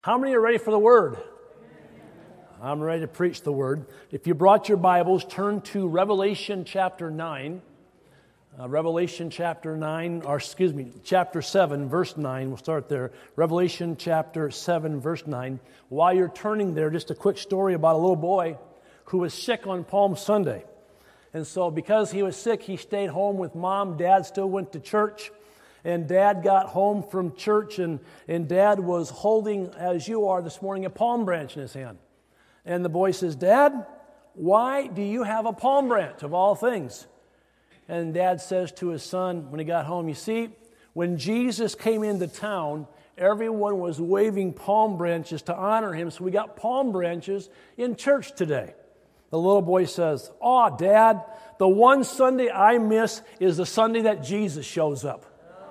How many are ready for the Word? I'm ready to preach the Word. If you brought your Bibles, turn to Revelation chapter 9. Chapter 7, verse 9. We'll start there. Revelation chapter 7, verse 9. While you're turning there, just a quick story about a little boy who was sick on Palm Sunday. And so because he was sick, he stayed home with Mom. Dad still went to church. And Dad got home from church, and Dad was holding, as you are this morning, a palm branch in his hand. And the boy says, "Dad, why do you have a palm branch, of all things?" And Dad says to his son when he got home, "You see, when Jesus came into town, everyone was waving palm branches to honor him, so we got palm branches in church today." The little boy says, "Oh, Dad, the one Sunday I miss is the Sunday that Jesus shows up."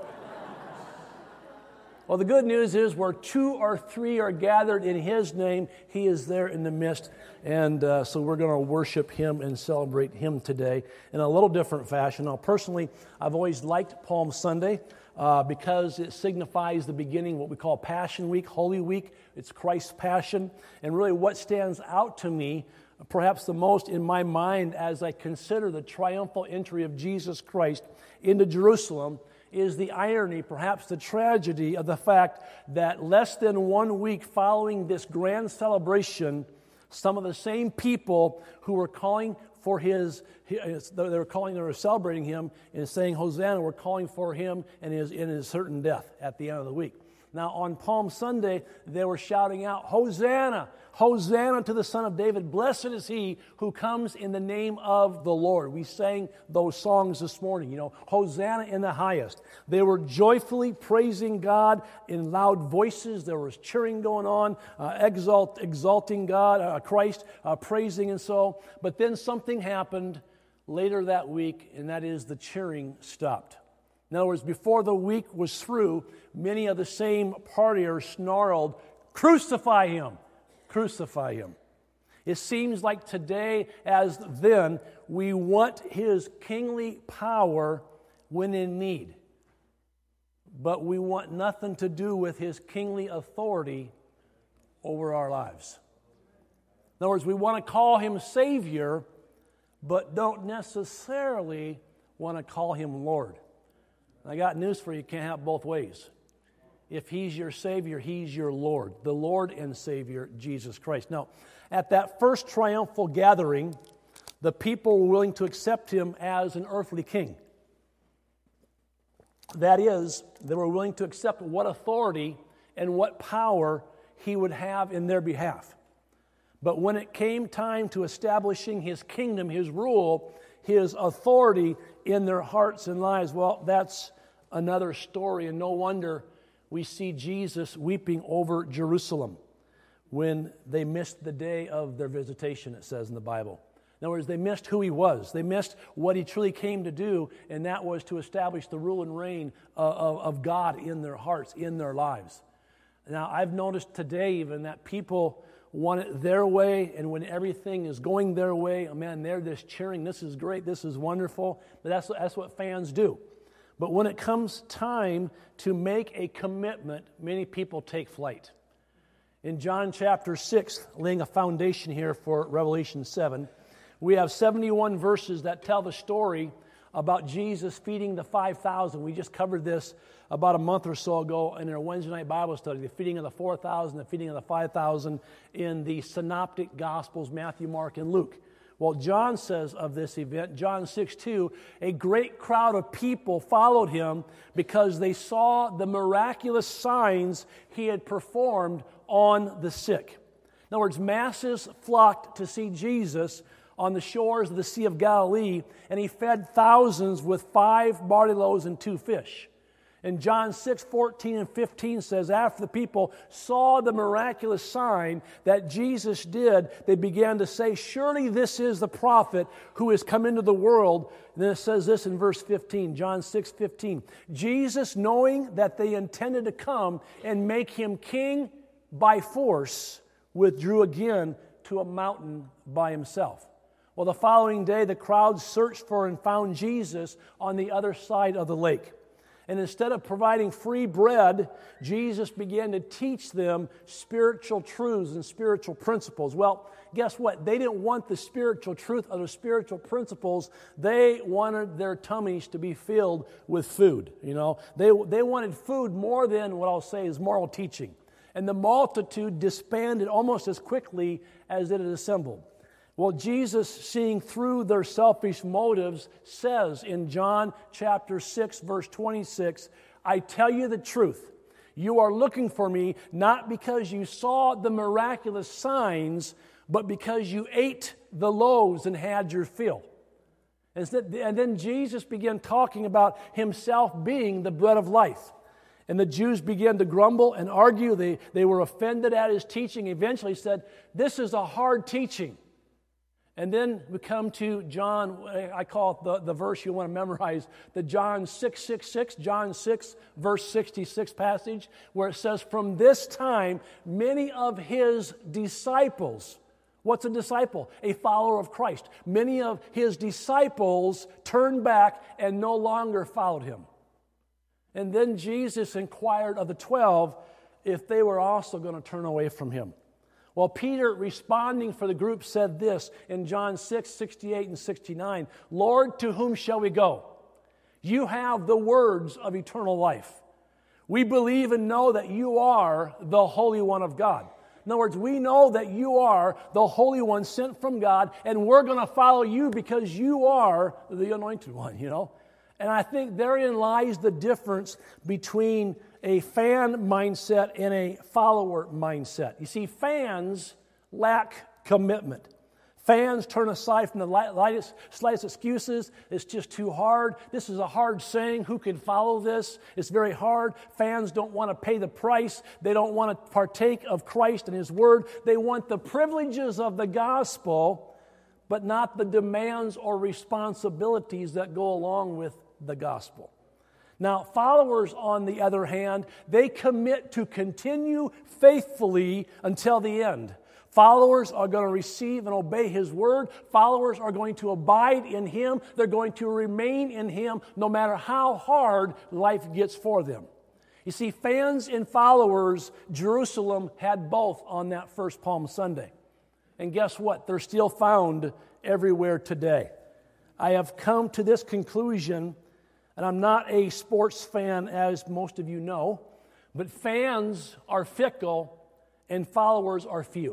Well, the good news is where two or three are gathered in His name, He is there in the midst. And so we're going to worship Him and celebrate Him today in a little different fashion. Now, personally, I've always liked Palm Sunday because it signifies the beginning, what we call Passion Week, Holy Week. It's Christ's Passion. And really what stands out to me, perhaps the most in my mind as I consider the triumphal entry of Jesus Christ into Jerusalem, is the irony, perhaps the tragedy of the fact that less than 1 week following this grand celebration, some of the same people who were calling for they were celebrating him and saying, "Hosanna," were calling for him and his certain death at the end of the week. Now, on Palm Sunday, they were shouting out, "Hosanna! Hosanna to the Son of David! Blessed is he who comes in the name of the Lord." We sang those songs this morning, Hosanna in the highest. They were joyfully praising God in loud voices. There was cheering going on, exalting God, Christ, praising and so. But then something happened later that week, and that is the cheering stopped. In other words, before the week was through, many of the same partiers snarled, "Crucify him! Crucify him!" It seems like today as then, we want his kingly power when in need. But we want nothing to do with his kingly authority over our lives. In other words, we want to call him Savior, but don't necessarily want to call him Lord. I got news for you, you can't have both ways. If he's your Savior, he's your Lord, the Lord and Savior, Jesus Christ. Now, at that first triumphal gathering, the people were willing to accept him as an earthly king. That is, they were willing to accept what authority and what power he would have in their behalf. But when it came time to establishing his kingdom, his rule, his authority in their hearts and lives, well, that's another story. And no wonder we see Jesus weeping over Jerusalem when they missed the day of their visitation, it says in the Bible. In other words, they missed who he was. They missed what he truly came to do, and that was to establish the rule and reign of God in their hearts, in their lives. Now, I've noticed today even that people want it their way, and when everything is going their way, oh man, they're just cheering, "This is great, this is wonderful." But that's what fans do. But when it comes time to make a commitment, many people take flight. In John chapter 6, laying a foundation here for Revelation 7, we have 71 verses that tell the story about Jesus feeding the 5,000. We just covered this about a month or so ago in our Wednesday night Bible study, the feeding of the 4,000, the feeding of the 5,000 in the synoptic Gospels, Matthew, Mark, and Luke. Well, John says of this event, John 6:2, a great crowd of people followed him because they saw the miraculous signs he had performed on the sick. In other words, masses flocked to see Jesus on the shores of the Sea of Galilee, and he fed thousands with 5 barley loaves and 2 fish. And John 6:14 and 15 says, after the people saw the miraculous sign that Jesus did, they began to say, "Surely this is the prophet who has come into the world." And then it says this in verse 15, John 6:15. Jesus, knowing that they intended to come and make him king by force, withdrew again to a mountain by himself. Well, the following day, the crowd searched for and found Jesus on the other side of the lake. And instead of providing free bread, Jesus began to teach them spiritual truths and spiritual principles. Well, guess what? They didn't want the spiritual truth or the spiritual principles. They wanted their tummies to be filled with food. They wanted food more than what I'll say is moral teaching. And the multitude disbanded almost as quickly as it had assembled. Well, Jesus, seeing through their selfish motives, says in John chapter 6, verse 26, I tell you the truth. You are looking for me not because you saw the miraculous signs, but because you ate the loaves and had your fill. And then Jesus began talking about himself being the bread of life. And the Jews began to grumble and argue. They were offended at his teaching. Eventually said, this is a hard teaching. And then we come to John, I call it the verse you want to memorize, the John 6:66, John 6, verse 66 passage, where it says, from this time, many of his disciples, what's a disciple? A follower of Christ. Many of his disciples turned back and no longer followed him. And then Jesus inquired of the 12 if they were also going to turn away from him. Well, Peter, responding for the group, said this in John 6, 68 and 69, Lord, to whom shall we go? You have the words of eternal life. We believe and know that you are the Holy One of God. In other words, we know that you are the Holy One sent from God, and we're going to follow you because you are the Anointed One, And I think therein lies the difference between a fan mindset and a follower mindset. You see, fans lack commitment. Fans turn aside from the slightest excuses. It's just too hard. This is a hard saying. Who can follow this? It's very hard. Fans don't want to pay the price. They don't want to partake of Christ and His Word. They want the privileges of the gospel, but not the demands or responsibilities that go along with the gospel. Now, followers, on the other hand, they commit to continue faithfully until the end. Followers are going to receive and obey His Word. Followers are going to abide in Him. They're going to remain in Him no matter how hard life gets for them. You see, fans and followers, Jerusalem had both on that first Palm Sunday. And guess what? They're still found everywhere today. I have come to this conclusion, and I'm not a sports fan, as most of you know, but fans are fickle and followers are few.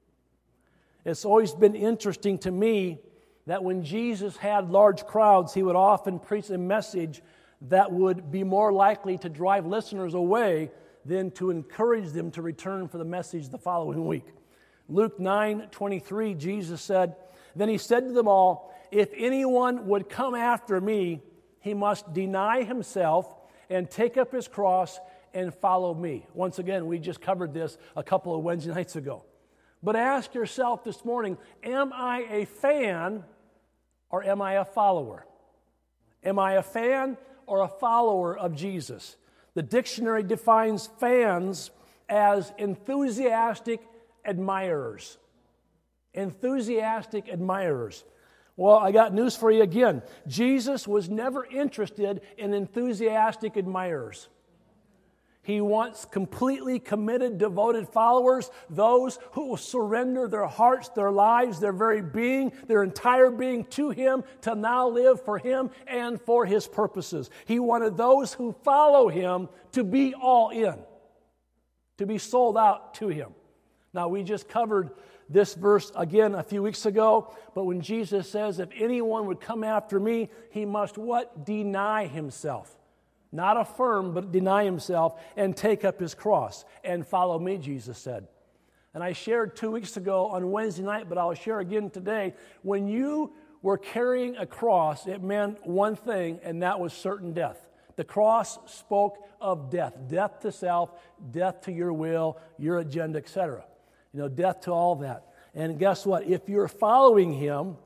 It's always been interesting to me that when Jesus had large crowds, He would often preach a message that would be more likely to drive listeners away than to encourage them to return for the message the following week. Luke 9:23, Jesus said, Then He said to them all, If anyone would come after me, he must deny himself and take up his cross and follow me. Once again, we just covered this a couple of Wednesday nights ago. But ask yourself this morning, am I a fan or am I a follower? Am I a fan or a follower of Jesus? The dictionary defines fans as enthusiastic admirers. Enthusiastic admirers. Well, I got news for you again. Jesus was never interested in enthusiastic admirers. He wants completely committed, devoted followers, those who will surrender their hearts, their lives, their very being, their entire being to Him, to now live for Him and for His purposes. He wanted those who follow Him to be all in, to be sold out to Him. Now, we just covered this verse again a few weeks ago, but when Jesus says, if anyone would come after me, he must what? Deny himself. Not affirm, but deny himself and take up his cross and follow me, Jesus said. And I shared 2 weeks ago on Wednesday night, but I'll share again today. When you were carrying a cross, it meant one thing, and that was certain death. The cross spoke of death. Death to self, death to your will, your agenda, etc. Death to all that. And guess what? If you're following Him,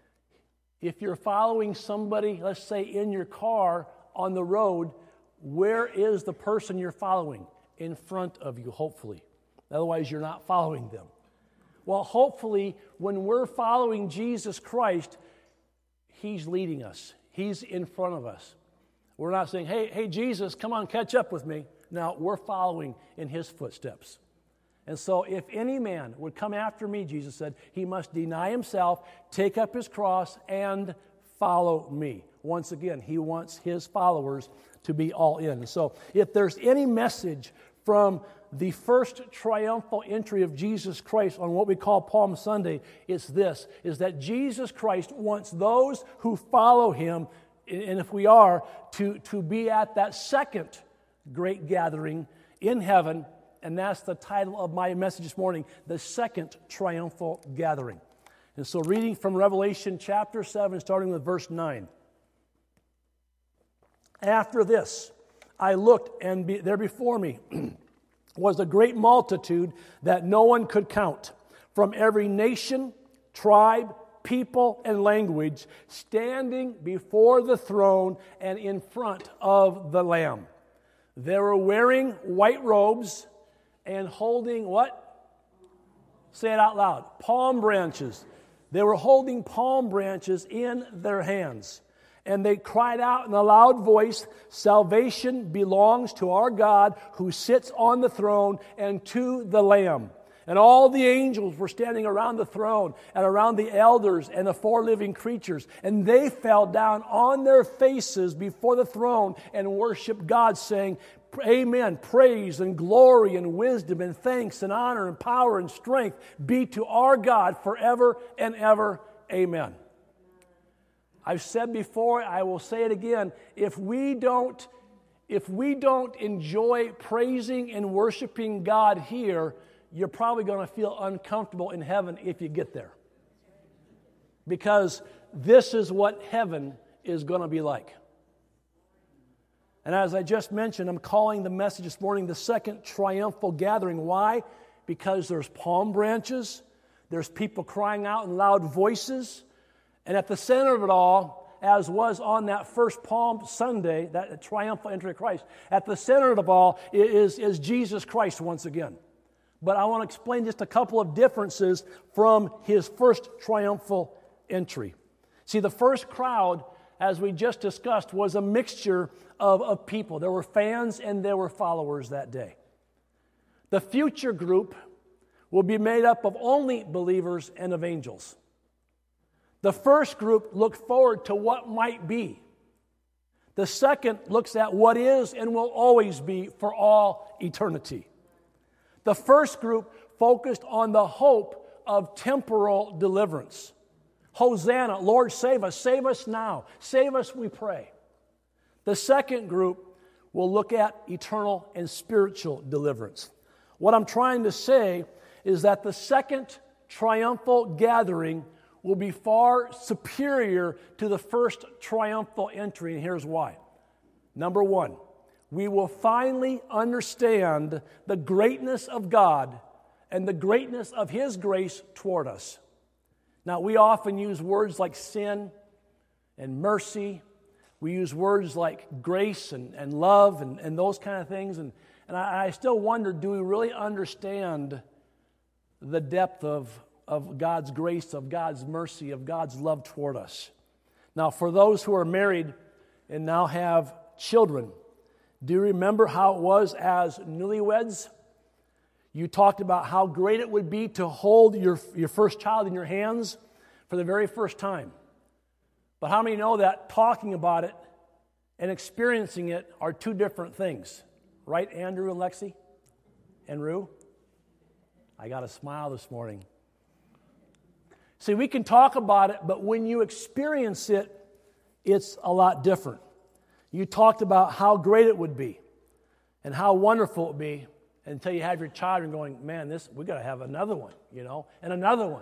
if you're following somebody, let's say in your car, on the road, where is the person you're following? In front of you, hopefully. Otherwise, you're not following them. Well, hopefully, when we're following Jesus Christ, He's leading us. He's in front of us. We're not saying, hey, Jesus, come on, catch up with me. No, we're following in his footsteps. And so if any man would come after me, Jesus said, he must deny himself, take up his cross, and follow me. Once again, he wants his followers to be all in. So if there's any message from the first triumphal entry of Jesus Christ on what we call Palm Sunday, it's this, is that Jesus Christ wants those who follow him, and if we are, to be at that second great gathering in heaven, and that's the title of my message this morning, the second triumphal gathering. And so reading from Revelation chapter 7, starting with verse 9. After this, I looked, and there before me was a great multitude that no one could count, from every nation, tribe, people, and language, standing before the throne and in front of the Lamb. They were wearing white robes and holding what? Say it out loud. Palm branches. They were holding palm branches in their hands. And they cried out in a loud voice, "Salvation belongs to our God who sits on the throne and to the Lamb." And all the angels were standing around the throne and around the elders and the four living creatures. And they fell down on their faces before the throne and worshiped God, saying, "Amen, praise and glory and wisdom and thanks and honor and power and strength be to our God forever and ever. Amen." I've said before, I will say it again, if we don't enjoy praising and worshiping God here, you're probably going to feel uncomfortable in heaven if you get there. Because this is what heaven is going to be like. And as I just mentioned, I'm calling the message this morning the second triumphal gathering. Why? Because there's palm branches, there's people crying out in loud voices, and at the center of it all, as was on that first Palm Sunday, that triumphal entry of Christ, at the center of it all is Jesus Christ once again. But I want to explain just a couple of differences from his first triumphal entry. See, the first crowd, as we just discussed, was a mixture of people. There were fans and there were followers that day. The future group will be made up of only believers and of angels. The first group looked forward to what might be. The second looks at what is and will always be for all eternity. The first group focused on the hope of temporal deliverance. Hosanna, Lord, save us now. Save us, we pray. The second group will look at eternal and spiritual deliverance. What I'm trying to say is that the second triumphal gathering will be far superior to the first triumphal entry, and here's why. Number one, we will finally understand the greatness of God and the greatness of His grace toward us. Now, we often use words like sin and mercy. We use words like grace and love and those kind of things, and I still wonder, do we really understand the depth of God's grace, of God's mercy, of God's love toward us? Now, for those who are married and now have children, do you remember how it was as newlyweds? You talked about how great it would be to hold your first child in your hands for the very first time. But how many know that talking about it and experiencing it are two different things? Right, Andrew and Lexi? And Rue? I got a smile this morning. See, we can talk about it, but when you experience it, it's a lot different. You talked about how great it would be and how wonderful it would be until you have your child and going, man, we got to have another one, and another one.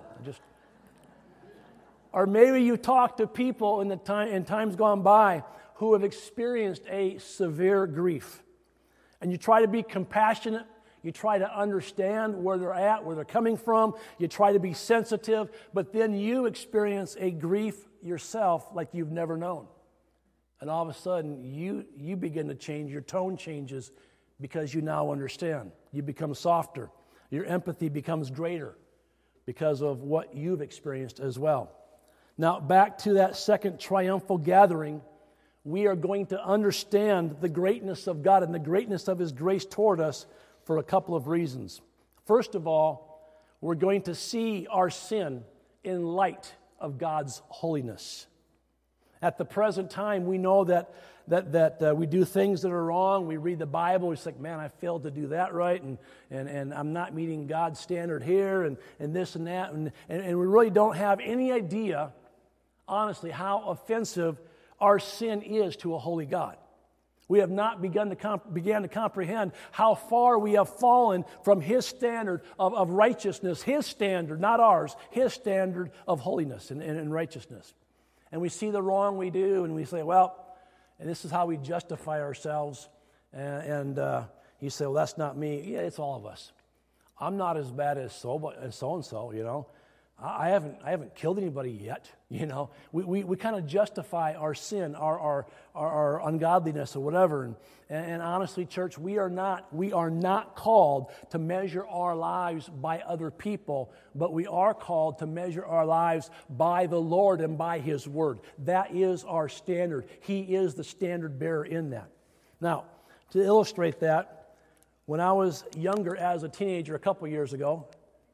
Or maybe you talk to people in times gone by who have experienced a severe grief, and you try to be compassionate. You try to understand where they're at, where they're coming from. You try to be sensitive, but then you experience a grief yourself like you've never known. And all of a sudden, you begin to change. Your tone changes because you now understand. You become softer. Your empathy becomes greater because of what you've experienced as well. Now, back to that second triumphal gathering, we are going to understand the greatness of God and the greatness of His grace toward us for a couple of reasons. First of all, we're going to see our sin in light of God's holiness. At the present time, we know that we do things that are wrong. We read the Bible. It's like, man, I failed to do that right, and I'm not meeting God's standard here, and this and that. And we really don't have any idea, honestly, how offensive our sin is to a holy God. We have not began to comprehend how far we have fallen from His standard of righteousness, His standard, not ours, His standard of holiness and righteousness. And we see the wrong we do, and we say, well, and this is how we justify ourselves. And you say, well, that's not me. Yeah, it's all of us. I'm not as bad as so-and-so, you know. I haven't killed anybody yet, you know. We kind of justify our sin, our ungodliness or whatever. And honestly, church, we are not called to measure our lives by other people, but we are called to measure our lives by the Lord and by His Word. That is our standard. He is the standard bearer in that. Now, to illustrate that, when I was younger as a teenager a couple years ago,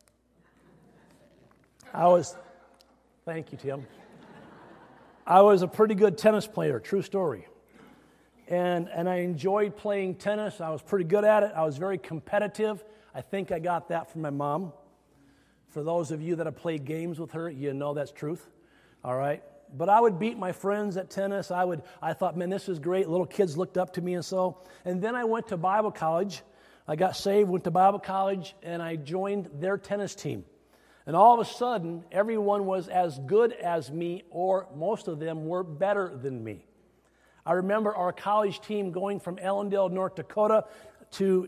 thank you, Tim. I was a pretty good tennis player, true story. And I enjoyed playing tennis. I was pretty good at it. I was very competitive. I think I got that from my mom. For those of you that have played games with her, you know that's truth. All right? But I would beat my friends at tennis. I thought, man, this is great. Little kids looked up to me and so. And then I went to Bible college. I got saved, went to Bible college, and I joined their tennis team. And all of a sudden, everyone was as good as me, or most of them were better than me. I remember our college team going from Ellendale, North Dakota, to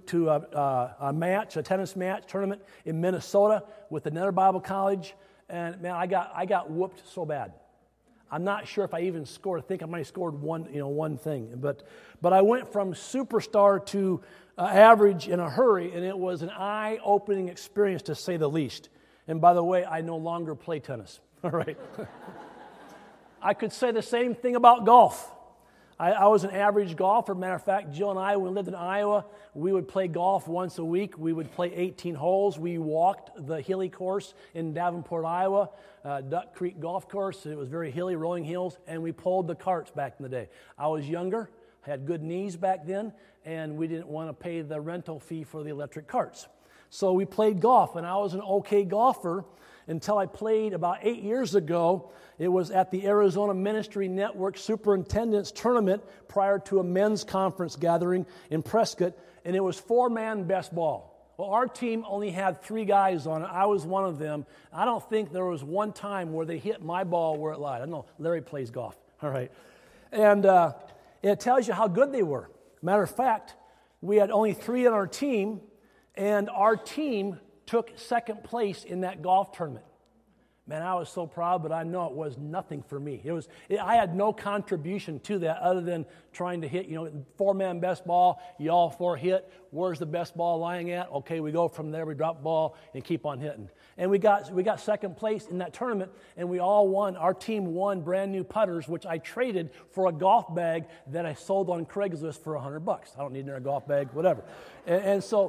a tennis match tournament in Minnesota with another Bible college. And man, I got whooped so bad. I'm not sure if I even scored. I think I might have scored one thing. But I went from superstar to average in a hurry, and it was an eye-opening experience to say the least. And by the way, I no longer play tennis. All right. I could say the same thing about golf. I was an average golfer. Matter of fact, Jill and I, when we lived in Iowa, we would play golf once a week. We would play 18 holes. We walked the hilly course in Davenport, Iowa, Duck Creek Golf Course. It was very hilly, rolling hills, and we pulled the carts back in the day. I was younger, had good knees back then, and we didn't want to pay the rental fee for the electric carts. So we played golf, and I was an okay golfer until I played about 8 years ago. It was at the Arizona Ministry Network Superintendent's Tournament prior to a men's conference gathering in Prescott, and it was 4-man best ball. Well, our team only had 3 guys on it. I was one of them. I don't think there was one time where they hit my ball where it lied. I know Larry plays golf, all right. And it tells you how good they were. Matter of fact, we had only 3 on our team, and our team took second place in that golf tournament. Man, I was so proud, but I know it was nothing for me. I had no contribution to that other than trying to hit, 4-man best ball, you all 4 hit. Where's the best ball lying at? Okay, we go from there, we drop the ball and keep on hitting. And we got second place in that tournament, and we all won. Our team won brand new putters, which I traded for a golf bag that I sold on Craigslist for $100. I don't need another golf bag, whatever. And so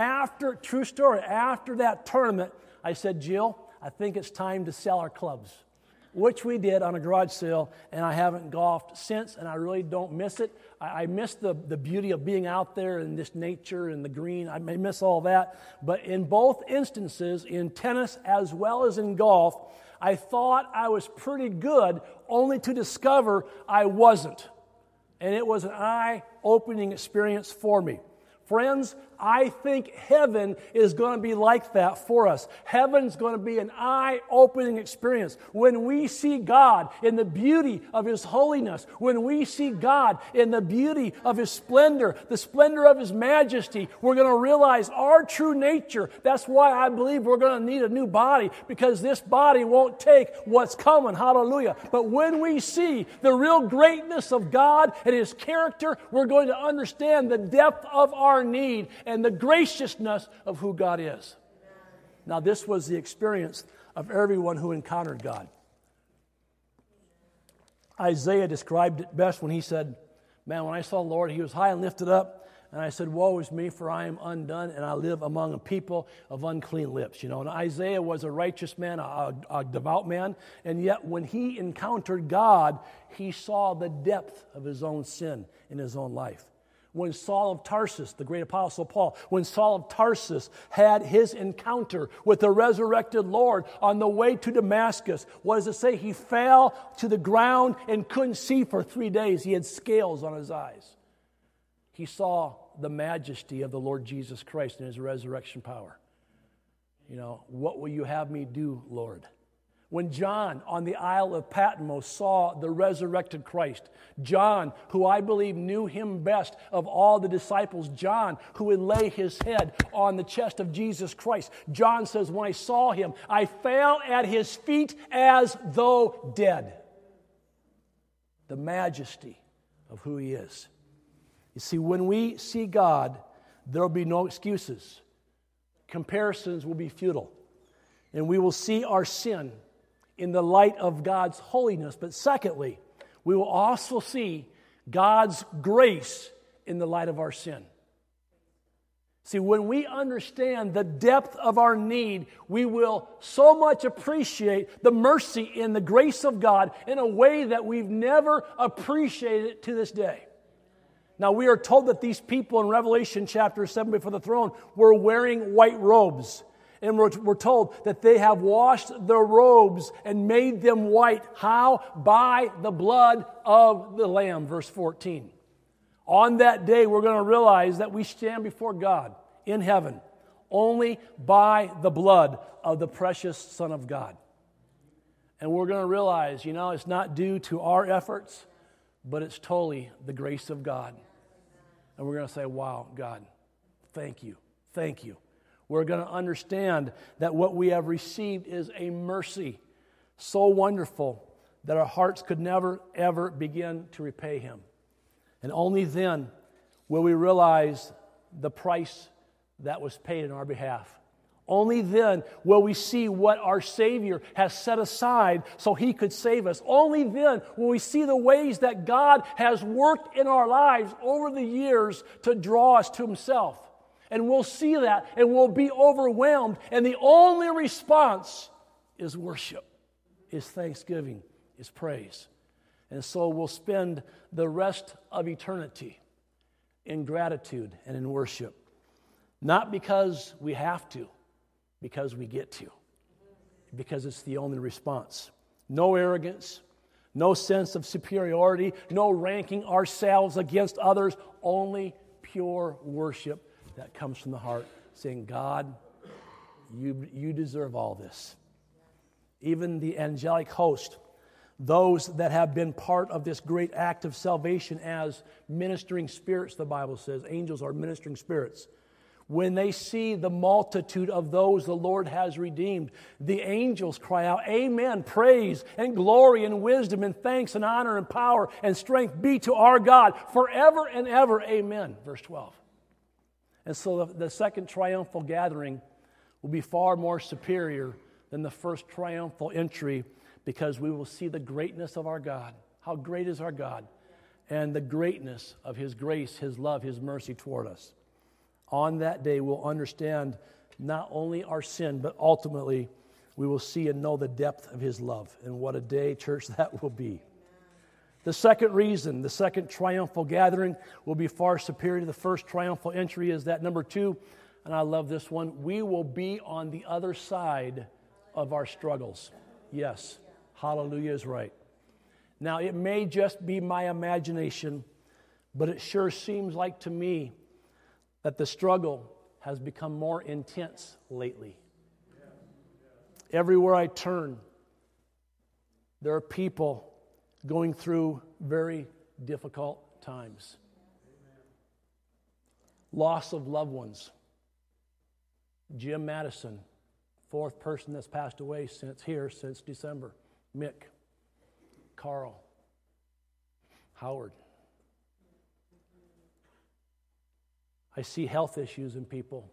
true story, after that tournament, I said, Jill, I think it's time to sell our clubs, which we did on a garage sale, and I haven't golfed since, and I really don't miss it. I miss the beauty of being out there in this nature and the green. I may miss all that, but in both instances, in tennis as well as in golf, I thought I was pretty good, only to discover I wasn't. And it was an eye-opening experience for me. Friends, I think heaven is going to be like that for us. Heaven's going to be an eye-opening experience. When we see God in the beauty of His holiness, when we see God in the beauty of His splendor, the splendor of His majesty, we're going to realize our true nature. That's why I believe we're going to need a new body, because this body won't take what's coming. Hallelujah. But when we see the real greatness of God and His character, we're going to understand the depth of our need and the graciousness of who God is. Now, this was the experience of everyone who encountered God. Isaiah described it best when he said, man, when I saw the Lord, he was high and lifted up, and I said, woe is me, for I am undone, and I live among a people of unclean lips. And Isaiah was a righteous man, a devout man, and yet when he encountered God, he saw the depth of his own sin in his own life. When Saul of Tarsus, the great apostle Paul, when Saul of Tarsus had his encounter with the resurrected Lord on the way to Damascus, what does it say? He fell to the ground and couldn't see for 3 days. He had scales on his eyes. He saw the majesty of the Lord Jesus Christ and his resurrection power. What will you have me do, Lord? When John on the Isle of Patmos saw the resurrected Christ, John, who I believe knew him best of all the disciples, John, who would lay his head on the chest of Jesus Christ, John says, when I saw him, I fell at his feet as though dead. The majesty of who he is. You see, when we see God, there will be no excuses. Comparisons will be futile. And we will see our sin in the light of God's holiness. But secondly, we will also see God's grace in the light of our sin. See, when we understand the depth of our need, we will so much appreciate the mercy and the grace of God in a way that we've never appreciated it to this day. Now, we are told that these people in Revelation chapter 7 before the throne were wearing white robes. And we're told that they have washed their robes and made them white. How? By the blood of the Lamb, verse 14. On that day, we're going to realize that we stand before God in heaven only by the blood of the precious Son of God. And we're going to realize, it's not due to our efforts, but it's totally the grace of God. And we're going to say, wow, God, thank you. Thank you. We're going to understand that what we have received is a mercy so wonderful that our hearts could never, ever begin to repay Him. And only then will we realize the price that was paid in our behalf. Only then will we see what our Savior has set aside so He could save us. Only then will we see the ways that God has worked in our lives over the years to draw us to Himself. And we'll see that and we'll be overwhelmed. And the only response is worship, is thanksgiving, is praise. And so we'll spend the rest of eternity in gratitude and in worship. Not because we have to, because we get to. Because it's the only response. No arrogance, no sense of superiority, no ranking ourselves against others, only pure worship that comes from the heart, saying, God, you deserve all this. Even the angelic host, those that have been part of this great act of salvation as ministering spirits, the Bible says, angels are ministering spirits. When they see the multitude of those the Lord has redeemed, the angels cry out, Amen, praise and glory and wisdom and thanks and honor and power and strength be to our God forever and ever, Amen. Verse 12. And so the second triumphal gathering will be far more superior than the first triumphal entry because we will see the greatness of our God. How great is our God? And the greatness of His grace, His love, His mercy toward us. On that day, we'll understand not only our sin, but ultimately we will see and know the depth of His love. And what a day, church, that will be. The second reason, the second triumphal gathering will be far superior to the first triumphal entry is that number 2, and I love this one, we will be on the other side of our struggles. Yes, hallelujah is right. Now, it may just be my imagination, but it sure seems like to me that the struggle has become more intense lately. Everywhere I turn, there are people going through very difficult times. Loss of loved ones. Jim Madison, 4th person that's passed away since December. Mick, Carl, Howard. I see health issues in people.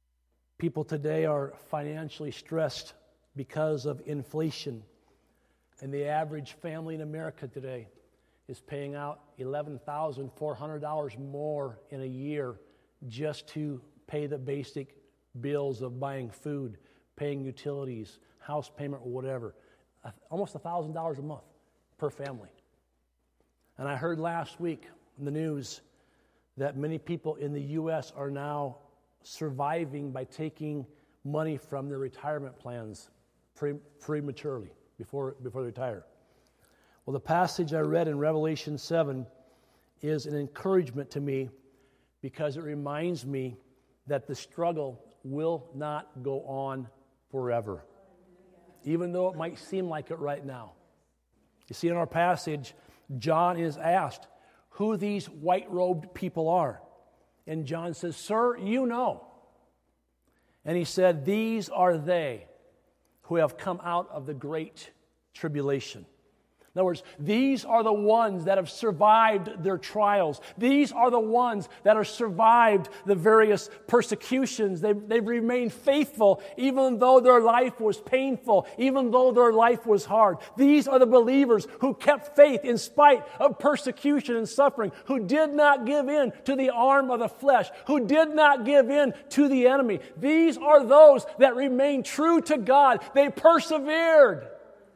People today are financially stressed because of inflation. And the average family in America today is paying out $11,400 more in a year just to pay the basic bills of buying food, paying utilities, house payment, or whatever. Almost $1,000 a month per family. And I heard last week in the news that many people in the U.S. are now surviving by taking money from their retirement plans prematurely before they retire. Well, the passage I read in Revelation 7 is an encouragement to me because it reminds me that the struggle will not go on forever, even though it might seem like it right now. You see, in our passage, John is asked who these white-robed people are. And John says, "Sir, you know." And he said, "These are they who have come out of the great tribulation." In other words, these are the ones that have survived their trials. These are the ones that have survived the various persecutions. They've remained faithful even though their life was painful, even though their life was hard. These are the believers who kept faith in spite of persecution and suffering, who did not give in to the arm of the flesh, who did not give in to the enemy. These are those that remained true to God. They persevered.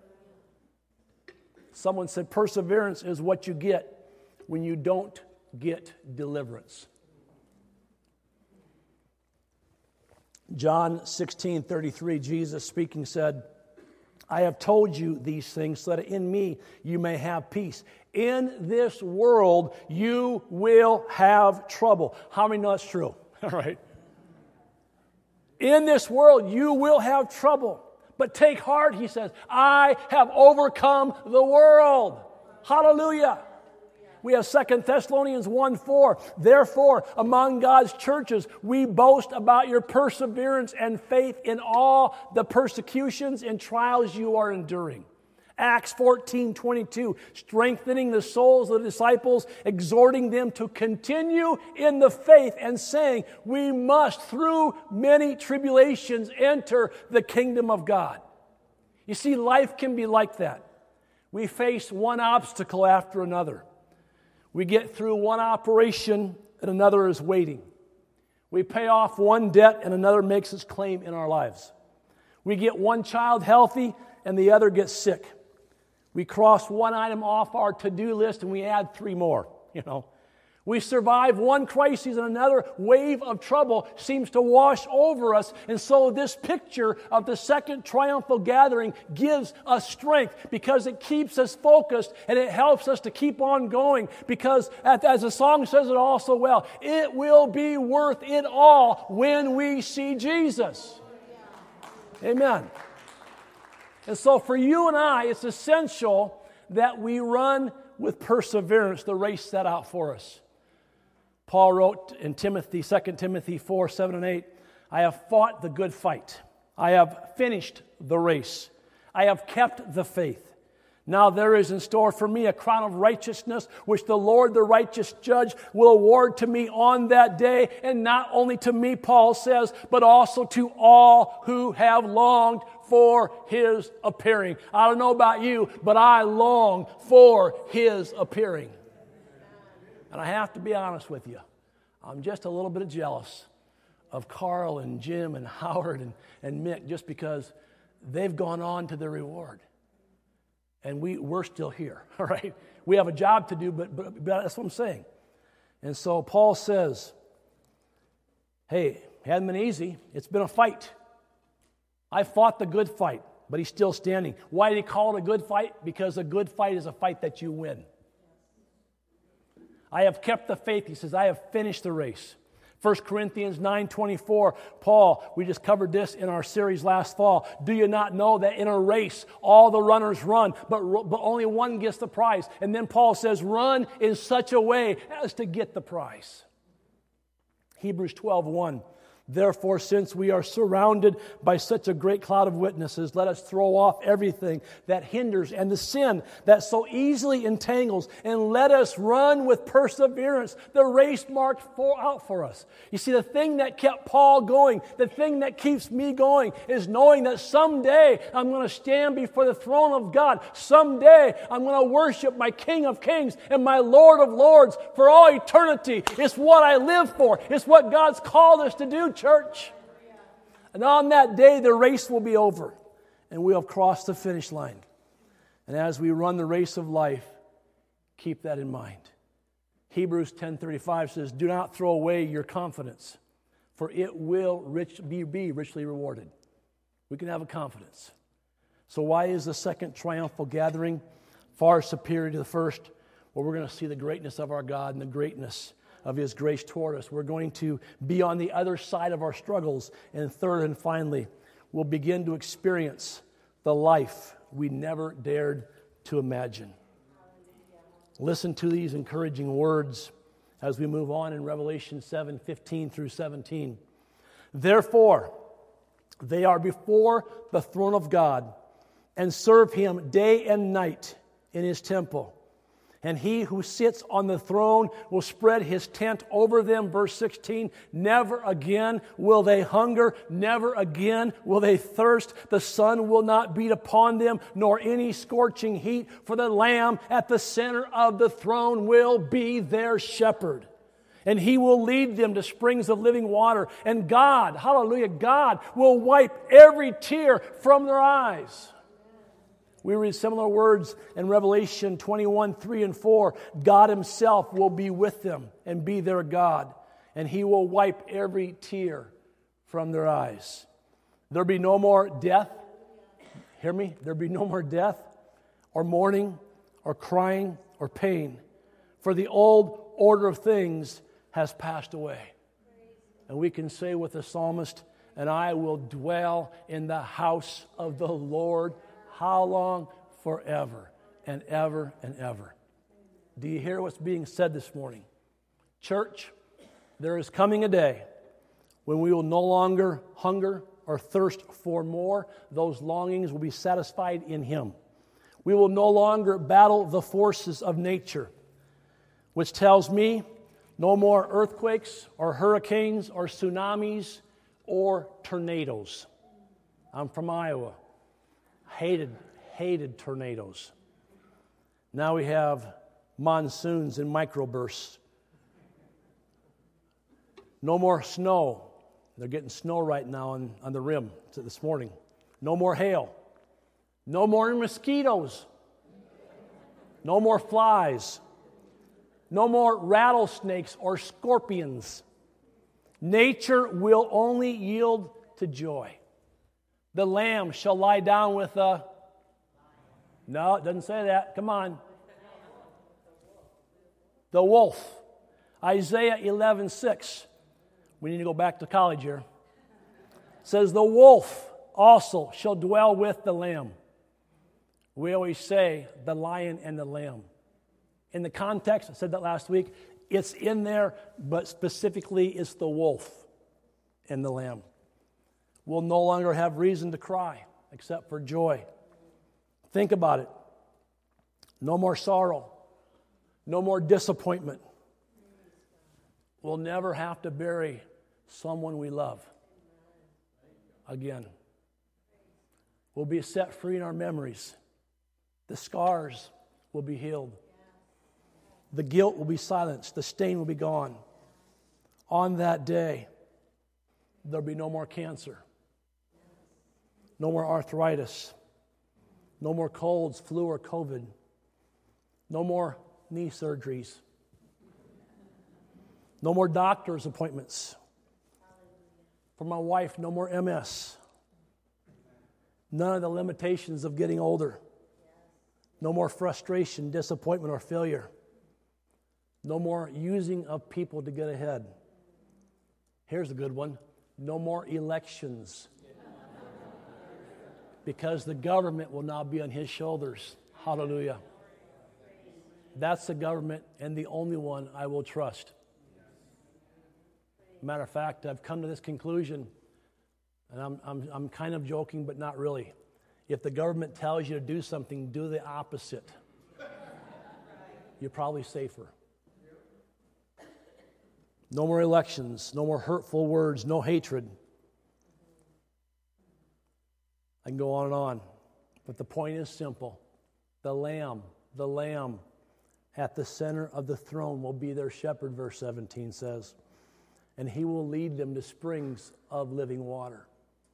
Someone said perseverance is what you get when you don't get deliverance. John 16:33, Jesus speaking said, "I have told you these things so that in me you may have peace. In this world you will have trouble." How many know that's true? All right. In this world you will have trouble. But take heart, he says, I have overcome the world. Hallelujah. We have 2 Thessalonians 1:4. Therefore, among God's churches, we boast about your perseverance and faith in all the persecutions and trials you are enduring. Acts 14:22, strengthening the souls of the disciples, exhorting them to continue in the faith and saying, we must through many tribulations enter the kingdom of God. You see, life can be like that. We face one obstacle after another. We get through one operation and another is waiting. We pay off one debt and another makes its claim in our lives. We get one child healthy and the other gets sick. We cross one item off our to-do list and we add 3 more, We survive one crisis and another wave of trouble seems to wash over us. And so this picture of the second triumphal gathering gives us strength because it keeps us focused and it helps us to keep on going because, as the song says it all so well, it will be worth it all when we see Jesus. Amen. And so for you and I, it's essential that we run with perseverance the race set out for us. Paul wrote in 2 Timothy 4:7-8, I have fought the good fight. I have finished the race. I have kept the faith. Now there is in store for me a crown of righteousness, which the Lord, the righteous judge, will award to me on that day. And not only to me, Paul says, but also to all who have longed for His appearing. I don't know about you, but I long for His appearing. And I have to be honest with you, I'm just a little bit jealous of Carl and Jim and Howard and Mick just because they've gone on to their reward. And we're still here, all right? We have a job to do, but that's what I'm saying. And so Paul says, hey, it hasn't been easy. It's been a fight. I fought the good fight, but he's still standing. Why did he call it a good fight? Because a good fight is a fight that you win. I have kept the faith. He says, I have finished the race. 1 Corinthians 9:24, Paul, we just covered this in our series last fall. Do you not know that in a race, all the runners run, but only one gets the prize? And then Paul says, run in such a way as to get the prize. Hebrews 12:1, Therefore, since we are surrounded by such a great cloud of witnesses, let us throw off everything that hinders and the sin that so easily entangles, and let us run with perseverance the race marked out for us. You see, the thing that kept Paul going, the thing that keeps me going, is knowing that someday I'm going to stand before the throne of God. Someday I'm going to worship my King of Kings and my Lord of Lords for all eternity. It's what I live for. It's what God's called us to do, church. And on that day, the race will be over, and we'll have crossed the finish line. And as we run the race of life, keep that in mind. Hebrews 10:35 says, "Do not throw away your confidence, for it will be richly rewarded." We can have a confidence. So why is the second triumphal gathering far superior to the first? Well, we're going to see the greatness of our God and the greatness of His grace toward us. We're going to be on the other side of our struggles. And third and finally, we'll begin to experience the life we never dared to imagine. Listen to these encouraging words as we move on in Revelation 7:15 through 17. Therefore, they are before the throne of God and serve Him day and night in His temple. And He who sits on the throne will spread His tent over them. Verse 16, never again will they hunger, never again will they thirst. The sun will not beat upon them, nor any scorching heat, for the Lamb at the center of the throne will be their shepherd. And He will lead them to springs of living water. And God, hallelujah, God will wipe every tear from their eyes. We read similar words in Revelation 21:3 and 4. God Himself will be with them and be their God, and He will wipe every tear from their eyes. There'll be no more death. Hear me? There'll be no more death or mourning or crying or pain, for the old order of things has passed away. And we can say with the psalmist, "And I will dwell in the house of the Lord." How long? Forever and ever and ever. Do you hear what's being said this morning? Church, there is coming a day when we will no longer hunger or thirst for more. Those longings will be satisfied in Him. We will no longer battle the forces of nature, which tells me no more earthquakes or hurricanes or tsunamis or tornadoes. I'm from Iowa. Hated tornadoes. Now we have monsoons and microbursts. No more snow. They're getting snow right now on the rim this morning. No more hail. No more mosquitoes. No more flies. No more rattlesnakes or scorpions. Nature will only yield to joy. The lamb shall lie down with a... No, it doesn't say that. Come on. The wolf. Isaiah 11:6. We need to go back to college here. It says, the wolf also shall dwell with the lamb. We always say the lion and the lamb. In the context, I said that last week, it's in there, but specifically it's the wolf and the lamb. We'll no longer have reason to cry except for joy. Think about it. No more sorrow. No more disappointment. We'll never have to bury someone we love again. We'll be set free in our memories. The scars will be healed. The guilt will be silenced. The stain will be gone. On that day, there'll be no more cancer. No more arthritis. No more colds, flu, or COVID. No more knee surgeries. No more doctor's appointments. For my wife, no more MS. None of the limitations of getting older. No more frustration, disappointment, or failure. No more using of people to get ahead. Here's a good one. No more elections. Because the government will now be on His shoulders. Hallelujah. That's the government and the only one I will trust. Matter of fact, I've come to this conclusion, and I'm kind of joking, but not really. If the government tells you to do something, do the opposite. You're probably safer. No more elections, no more hurtful words, no hatred. I can go on and on. But the point is simple. The Lamb at the center of the throne will be their shepherd, verse 17 says. And he will lead them to springs of living water.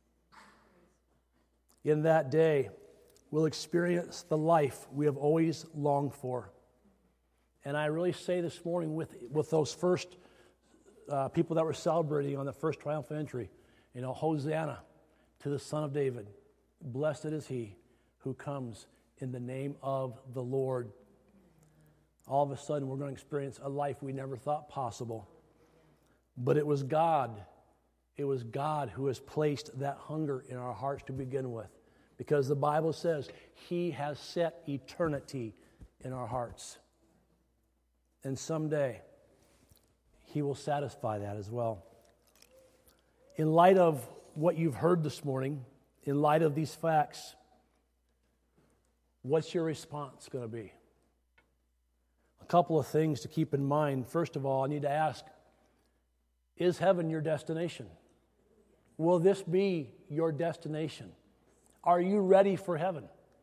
In that day, we'll experience the life we have always longed for. And I really say this morning with those first people that were celebrating on the first triumphal entry, Hosanna to the Son of David. Blessed is he who comes in the name of the Lord. All of a sudden, we're going to experience a life we never thought possible. But it was God. It was God who has placed that hunger in our hearts to begin with. Because the Bible says he has set eternity in our hearts. And someday, he will satisfy that as well. In light of what you've heard this morning, in light of these facts, what's your response going to be? A couple of things to keep in mind. First of all, I need to ask, is heaven your destination? Will this be your destination? Are you ready for heaven?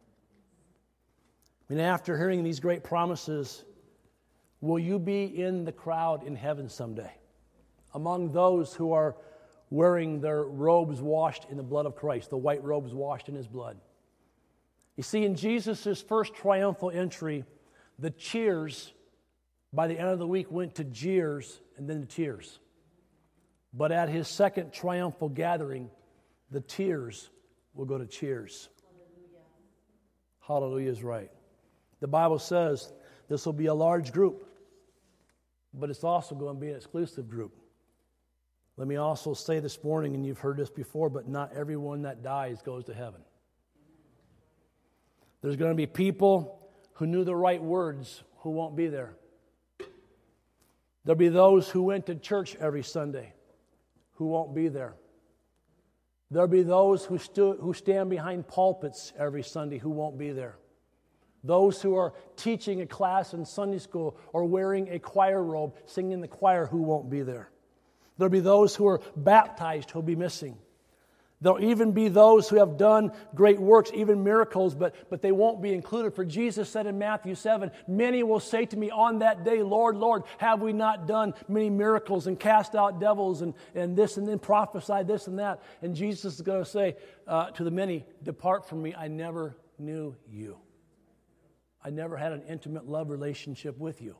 After hearing these great promises, will you be in the crowd in heaven someday? Among those who are wearing their robes washed in the blood of Christ, the white robes washed in his blood. You see, in Jesus' first triumphal entry, the cheers, by the end of the week, went to jeers and then to tears. But at his second triumphal gathering, the tears will go to cheers. Hallelujah is right. The Bible says this will be a large group, but it's also going to be an exclusive group. Let me also say this morning, and you've heard this before, but not everyone that dies goes to heaven. There's going to be people who knew the right words who won't be there. There'll be those who went to church every Sunday who won't be there. There'll be those who stand behind pulpits every Sunday who won't be there. Those who are teaching a class in Sunday school or wearing a choir robe, singing in the choir, who won't be there. There'll be those who are baptized who'll be missing. There'll even be those who have done great works, even miracles, but they won't be included. For Jesus said in Matthew 7, many will say to me on that day, Lord, Lord, have we not done many miracles and cast out devils and this and then prophesied this and that? And Jesus is going to say to the many, depart from me, I never knew you. I never had an intimate love relationship with you.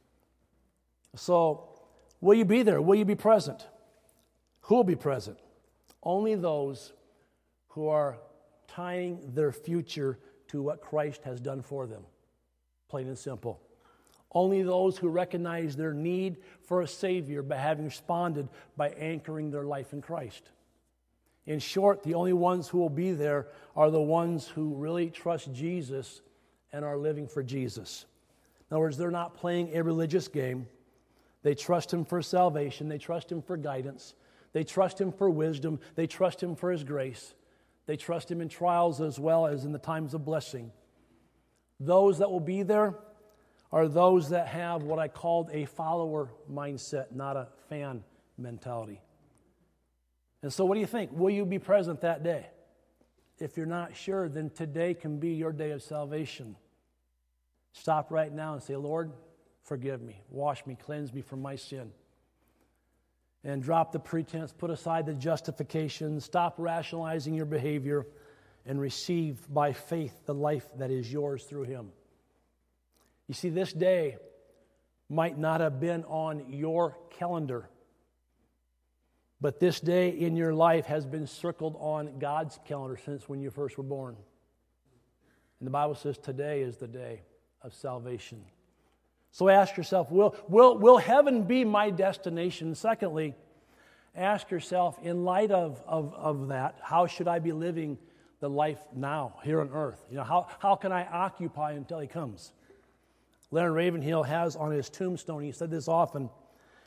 So, will you be there? Will you be present? Who will be present? Only those who are tying their future to what Christ has done for them. Plain and simple. Only those who recognize their need for a Savior by having responded by anchoring their life in Christ. In short, the only ones who will be there are the ones who really trust Jesus and are living for Jesus. In other words, they're not playing a religious game. They trust Him for salvation. They trust Him for guidance. They trust Him for wisdom. They trust Him for His grace. They trust Him in trials as well as in the times of blessing. Those that will be there are those that have what I called a follower mindset, not a fan mentality. And so what do you think? Will you be present that day? If you're not sure, then today can be your day of salvation. Stop right now and say, Lord, forgive me, wash me, cleanse me from my sin. And drop the pretense, put aside the justification, stop rationalizing your behavior, and receive by faith the life that is yours through Him. You see, this day might not have been on your calendar, but this day in your life has been circled on God's calendar since when you first were born. And the Bible says today is the day of salvation. So ask yourself, will heaven be my destination? Secondly, ask yourself, in light of that, how should I be living the life now, here on earth? How can I occupy until He comes? Leonard Ravenhill has on his tombstone, he said this often,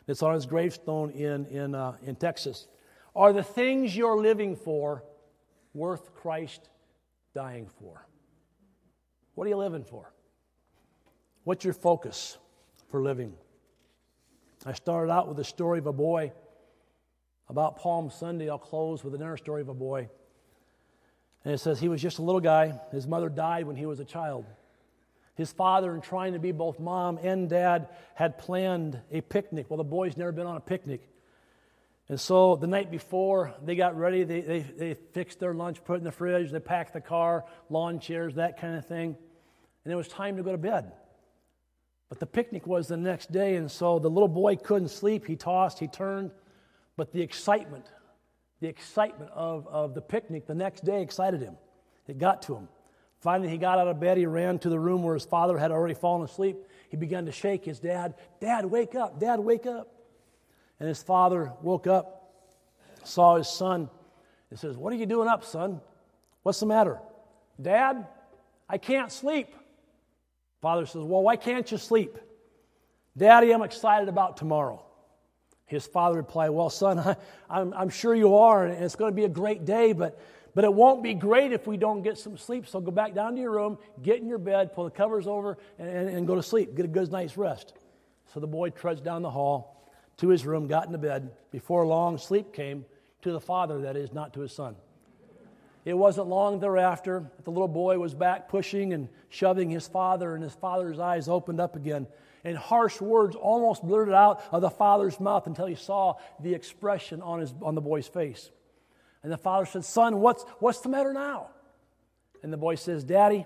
It's on his gravestone in Texas. Are the things you're living for worth Christ dying for? What are you living for? What's your focus for living? I started out with a story of a boy. About Palm Sunday, I'll close with another story of a boy. And it says he was just a little guy. His mother died when he was a child. His father, in trying to be both mom and dad, had planned a picnic. Well, the boy's never been on a picnic. And so the night before, they got ready. They fixed their lunch, put it in the fridge. They packed the car, lawn chairs, that kind of thing. And it was time to go to bed. But the picnic was the next day, and so the little boy couldn't sleep. He tossed, he turned. But the excitement of the picnic the next day excited him. It got to him. Finally, he got out of bed. He ran to the room where his father had already fallen asleep. He began to shake his dad. Dad, wake up. Dad, wake up. And his father woke up, saw his son, and says, what are you doing up, son? What's the matter? Dad, I can't sleep. Father says, well, why can't you sleep? Daddy, I'm excited about tomorrow. His father replied, well, son, I'm sure you are, and it's going to be a great day, but it won't be great if we don't get some sleep. So go back down to your room, get in your bed, pull the covers over, and go to sleep. Get a good night's rest. So the boy trudged down the hall to his room, got into bed. Before long, sleep came to the father, that is, not to his son. It wasn't long thereafter that the little boy was back pushing and shoving his father, and his father's eyes opened up again. And harsh words almost blurted out of the father's mouth until he saw the expression on the boy's face. And the father said, son, what's the matter now? And the boy says, Daddy,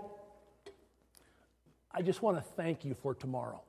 I just want to thank you for tomorrow.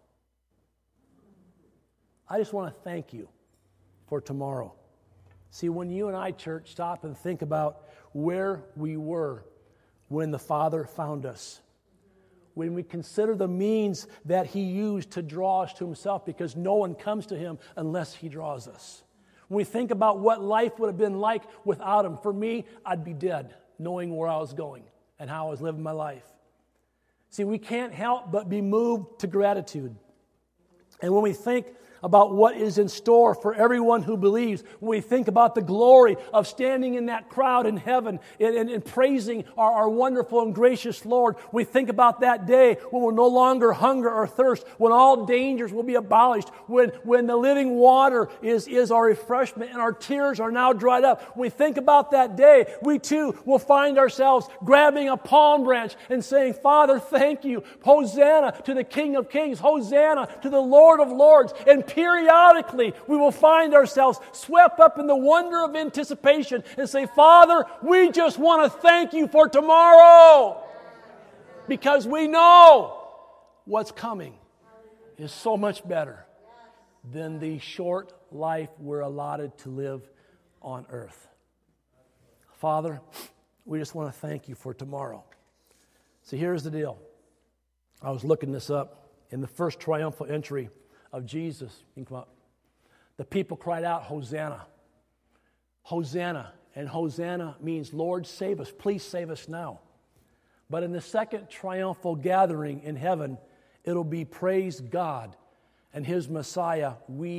I just want to thank you for tomorrow. See, when you and I, church, stop and think about where we were when the Father found us, when we consider the means that He used to draw us to Himself, because no one comes to Him unless He draws us. When we think about what life would have been like without Him, for me, I'd be dead, knowing where I was going and how I was living my life. See, we can't help but be moved to gratitude. And when we think about what is in store for everyone who believes, when we think about the glory of standing in that crowd in heaven and praising our wonderful and gracious Lord, we think about that day when we'll no longer hunger or thirst, when all dangers will be abolished, when the living water is our refreshment and our tears are now dried up. When we think about that day, we too will find ourselves grabbing a palm branch and saying, Father, thank you. Hosanna to the King of Kings. Hosanna to the Lord of Lords. And periodically, we will find ourselves swept up in the wonder of anticipation and say, Father, we just want to thank you for tomorrow, because we know what's coming is so much better than the short life we're allotted to live on earth. Father, we just want to thank you for tomorrow. So here's the deal. I was looking this up in the first triumphal entry of Jesus. You can come up. The people cried out, Hosanna. Hosanna. And Hosanna means, Lord, save us. Please save us now. But in the second triumphal gathering in heaven, it'll be praise God and His Messiah.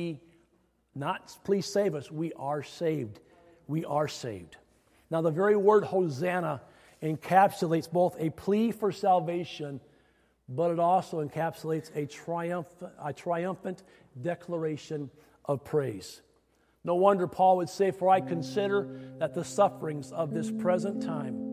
Please save us. We are saved. We are saved. Now, the very word Hosanna encapsulates both a plea for salvation, but it also encapsulates a triumphant declaration of praise. No wonder Paul would say, for I consider that the sufferings of this present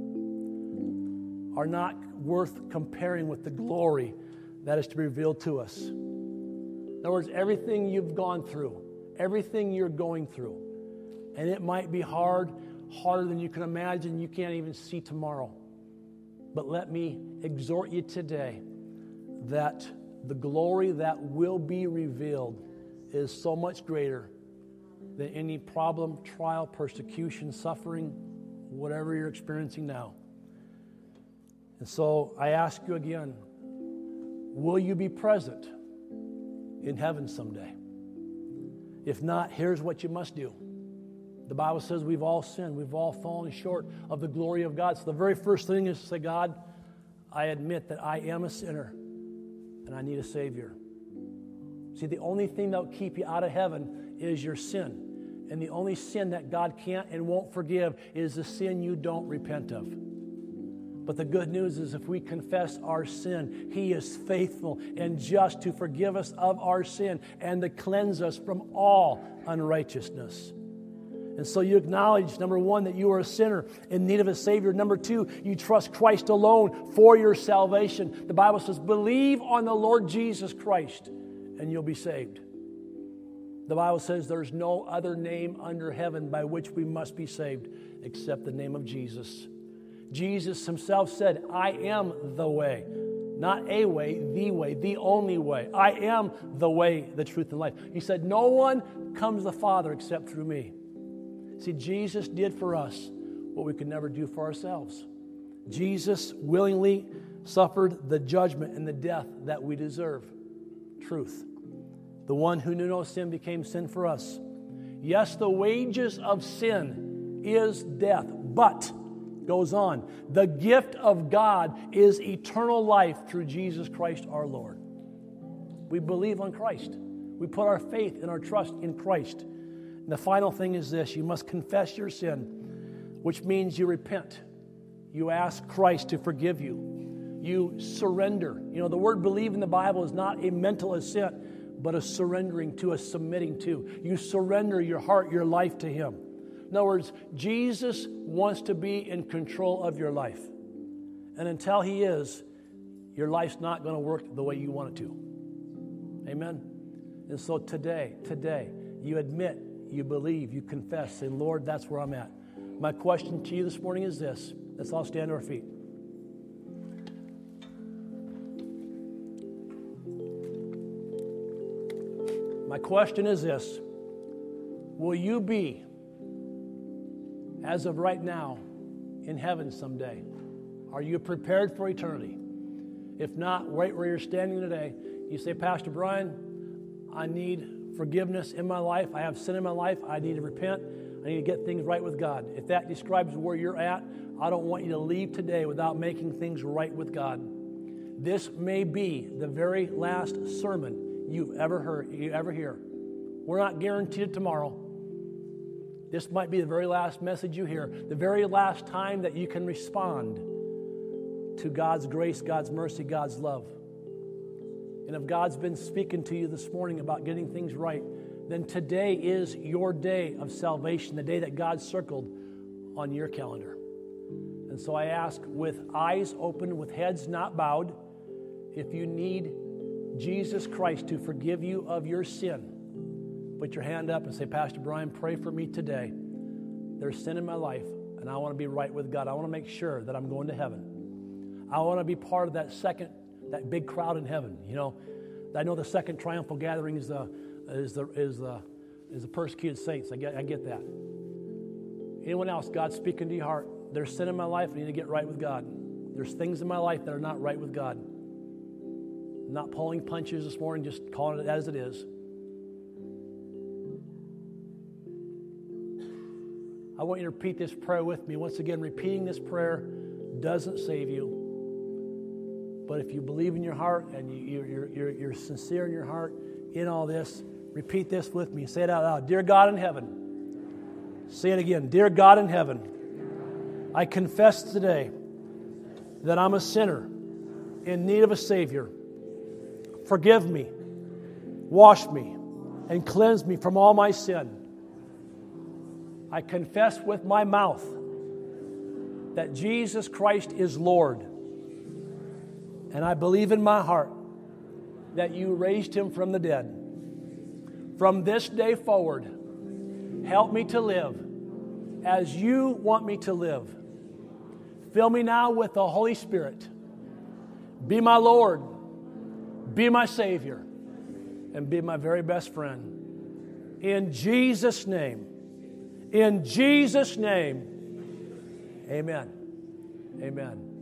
time are not worth comparing with the glory that is to be revealed to us. In other words, everything you've gone through, everything you're going through, and it might be harder than you can imagine, you can't even see tomorrow. But let me exhort you today that the glory that will be revealed is so much greater than any problem, trial, persecution, suffering, whatever you're experiencing now. And so I ask you again, will you be present in heaven someday? If not, here's what you must do. The Bible says we've all sinned. We've all fallen short of the glory of God. So the very first thing is to say, God, I admit that I am a sinner and I need a Savior. See, the only thing that will keep you out of heaven is your sin. And the only sin that God can't and won't forgive is the sin you don't repent of. But the good news is if we confess our sin, He is faithful and just to forgive us of our sin and to cleanse us from all unrighteousness. And so you acknowledge, number one, that you are a sinner in need of a Savior. Number two, you trust Christ alone for your salvation. The Bible says, believe on the Lord Jesus Christ and you'll be saved. The Bible says there's no other name under heaven by which we must be saved except the name of Jesus. Jesus Himself said, I am the way. Not a way, the only way. I am the way, the truth, and life. He said, no one comes to the Father except through me. See, Jesus did for us what we could never do for ourselves. Jesus willingly suffered the judgment and the death that we deserve. Truth. The one who knew no sin became sin for us. Yes, the wages of sin is death, but, goes on, the gift of God is eternal life through Jesus Christ our Lord. We believe on Christ. We put our faith and our trust in Christ. And the final thing is this: you must confess your sin, which means you repent. You ask Christ to forgive you. You surrender. You know, the word believe in the Bible is not a mental assent, but a surrendering to, a submitting to. You surrender your heart, your life to Him. In other words, Jesus wants to be in control of your life. And until He is, your life's not going to work the way you want it to. Amen? And so today, you admit, you believe, you confess, say, Lord, that's where I'm at. My question to you this morning is this. Let's all stand to our feet. My question is this: will you be, as of right now, in heaven someday? Are you prepared for eternity? If not, right where you're standing today, you say, Pastor Brian, I need forgiveness in my life. I have sin in my life. I need to repent. I need to get things right with God. If that describes where you're at, I don't want you to leave today without making things right with God. This may be the very last sermon you ever hear. We're not guaranteed tomorrow. This might be the very last message you hear, the very last time that you can respond to God's grace, God's mercy, God's love. And if God's been speaking to you this morning about getting things right, then today is your day of salvation, the day that God circled on your calendar. And so I ask, with eyes open, with heads not bowed, if you need Jesus Christ to forgive you of your sin, put your hand up and say, Pastor Brian, pray for me today. There's sin in my life, and I want to be right with God. I want to make sure that I'm going to heaven. I want to be part of that big crowd in heaven. You know, I know the second triumphal gathering is the persecuted saints. I get that. Anyone else, God's speaking to your heart. There's sin in my life. I need to get right with God. There's things in my life that are not right with God. I'm not pulling punches this morning, just calling it as it is. I want you to repeat this prayer with me. Once again, repeating this prayer doesn't save you. But if you believe in your heart and you're sincere in your heart in all this, repeat this with me. Say it out loud. Dear God in heaven. Say it again. Dear God in heaven, I confess today that I'm a sinner in need of a Savior. Forgive me, wash me, and cleanse me from all my sin. I confess with my mouth that Jesus Christ is Lord. And I believe in my heart that you raised Him from the dead. From this day forward, help me to live as you want me to live. Fill me now with the Holy Spirit. Be my Lord, be my Savior, and be my very best friend. In Jesus' name, amen. Amen.